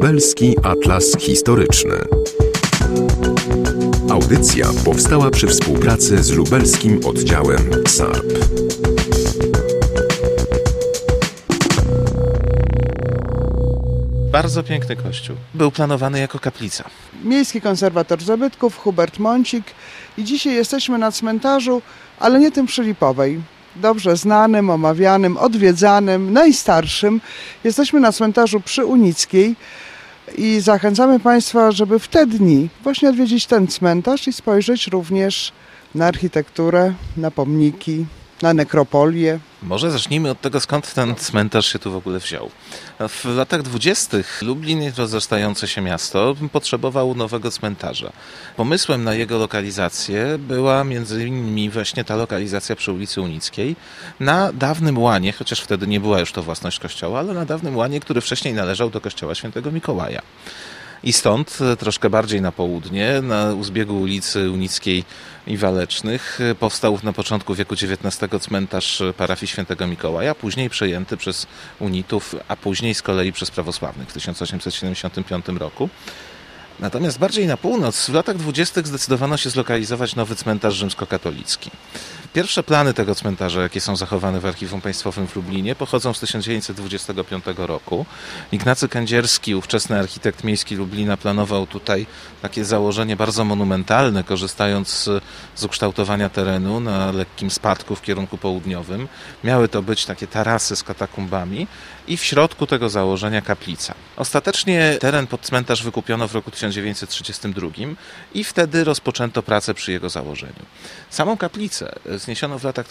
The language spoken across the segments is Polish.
Lubelski Atlas Historyczny. Audycja powstała przy współpracy z lubelskim oddziałem SARP. Bardzo piękny kościół. Był planowany jako kaplica. Miejski konserwator zabytków Hubert Mącik i dzisiaj jesteśmy na cmentarzu, ale nie tym przy Lipowej. Dobrze znanym, omawianym, odwiedzanym, najstarszym. Jesteśmy na cmentarzu przy Unickiej i zachęcamy Państwa, żeby w te dni właśnie odwiedzić ten cmentarz i spojrzeć również na architekturę, na pomniki, na nekropolię. Może zacznijmy od tego, skąd ten cmentarz się tu w ogóle wziął. W latach 20. Lublin, rozrastające się miasto, potrzebował nowego cmentarza. Pomysłem na jego lokalizację była między innymi właśnie ta lokalizacja przy ulicy Unickiej na dawnym łanie, chociaż wtedy nie była już to własność kościoła, ale na dawnym łanie, który wcześniej należał do kościoła świętego Mikołaja. I stąd troszkę bardziej na południe, u zbiegu ulicy Unickiej i Walecznych, powstał na początku wieku XIX cmentarz parafii świętego Mikołaja, później przejęty przez unitów, a później z kolei przez prawosławnych w 1875 roku. Natomiast bardziej na północ, w latach 20. zdecydowano się zlokalizować nowy cmentarz rzymskokatolicki. Pierwsze plany tego cmentarza, jakie są zachowane w Archiwum Państwowym w Lublinie, pochodzą z 1925 roku. Ignacy Kędzierski, ówczesny architekt miejski Lublina, planował tutaj takie założenie bardzo monumentalne, korzystając z ukształtowania terenu na lekkim spadku w kierunku południowym. Miały to być takie tarasy z katakumbami i w środku tego założenia kaplica. Ostatecznie teren pod cmentarz wykupiono w roku 1932 i wtedy rozpoczęto pracę przy jego założeniu. Samą kaplicę zniesiono w latach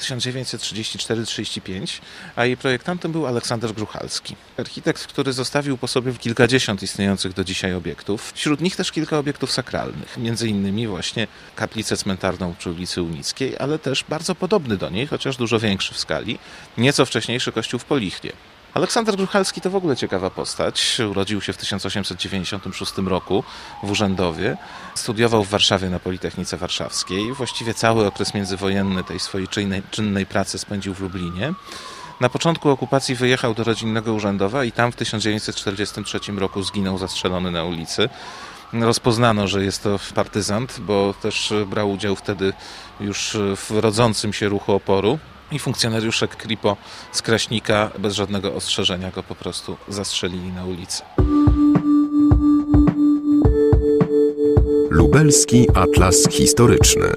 1934-35, a jej projektantem był Aleksander Gruchalski. Architekt, który zostawił po sobie kilkadziesiąt istniejących do dzisiaj obiektów. Wśród nich też kilka obiektów sakralnych, między innymi właśnie kaplicę cmentarną przy ulicy Unickiej, ale też bardzo podobny do niej, chociaż dużo większy w skali, nieco wcześniejszy kościół w Polichnie. Aleksander Gruchalski to w ogóle ciekawa postać. Urodził się w 1896 roku w Urzędowie. Studiował w Warszawie na Politechnice Warszawskiej. Właściwie cały okres międzywojenny tej swojej czynnej pracy spędził w Lublinie. Na początku okupacji wyjechał do rodzinnego Urzędowa i tam w 1943 roku zginął zastrzelony na ulicy. Rozpoznano, że jest to partyzant, bo też brał udział wtedy już w rodzącym się ruchu oporu. I funkcjonariusze KRIPO z Kraśnika bez żadnego ostrzeżenia go po prostu zastrzelili na ulicy. Lubelski Atlas Historyczny.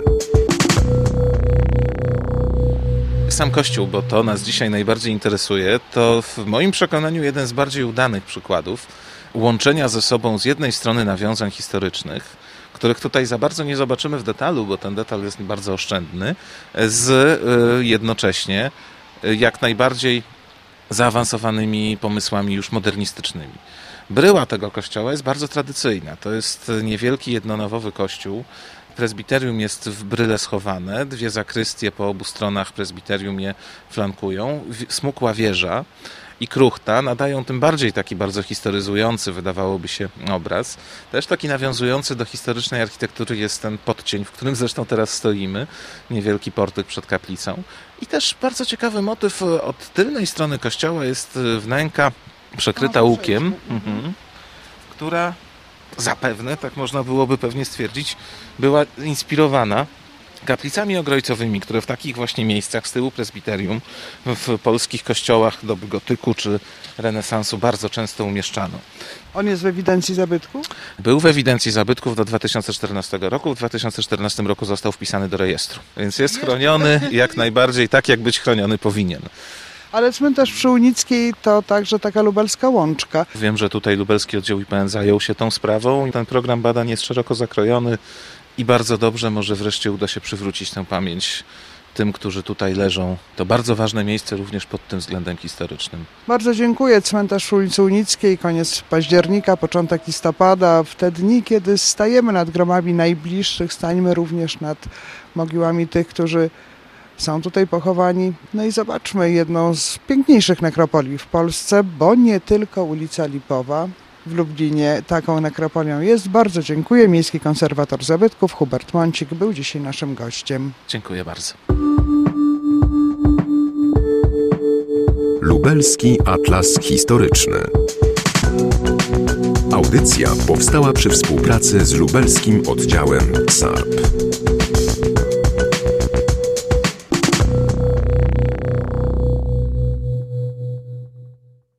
Sam kościół, bo to nas dzisiaj najbardziej interesuje, to w moim przekonaniu jeden z bardziej udanych przykładów łączenia ze sobą z jednej strony nawiązań historycznych, których tutaj za bardzo nie zobaczymy w detalu, bo ten detal jest bardzo oszczędny, z jednocześnie jak najbardziej zaawansowanymi pomysłami już modernistycznymi. Bryła tego kościoła jest bardzo tradycyjna. To jest niewielki jednonawowy kościół. Prezbiterium jest w bryle schowane, dwie zakrystie po obu stronach prezbiterium je flankują, smukła wieża i kruchta nadają tym bardziej taki bardzo historyzujący, wydawałoby się, obraz. Też taki nawiązujący do historycznej architektury jest ten podcień, w którym zresztą teraz stoimy, niewielki portyk przed kaplicą. I też bardzo ciekawy motyw, od tylnej strony kościoła jest wnęka przekryta łukiem, która zapewne, tak można byłoby pewnie stwierdzić, była inspirowana kaplicami ogrojcowymi, które w takich właśnie miejscach z tyłu prezbiterium w polskich kościołach doby gotyku czy renesansu bardzo często umieszczano. On jest w ewidencji zabytków? Był w ewidencji zabytków do 2014 roku. W 2014 roku został wpisany do rejestru. Więc jest chroniony jak najbardziej tak, jak być chroniony powinien. Ale cmentarz przy Unickiej to także taka lubelska łączka. Wiem, że tutaj lubelski oddział IPN zajął się tą sprawą. Ten program badań jest szeroko zakrojony i bardzo dobrze, może wreszcie uda się przywrócić tę pamięć tym, którzy tutaj leżą. To bardzo ważne miejsce również pod tym względem historycznym. Bardzo dziękuję. Cmentarz przy ulicy Unickiej, koniec października, początek listopada. W te dni, kiedy stajemy nad grobami najbliższych, stańmy również nad mogiłami tych, którzy są tutaj pochowani. No i zobaczmy jedną z piękniejszych nekropolii w Polsce, bo nie tylko ulica Lipowa w Lublinie taką nekropolią jest. Bardzo dziękuję. Miejski konserwator zabytków Hubert Mącik był dzisiaj naszym gościem. Dziękuję bardzo. Lubelski Atlas Historyczny. Audycja powstała przy współpracy z lubelskim oddziałem SARP.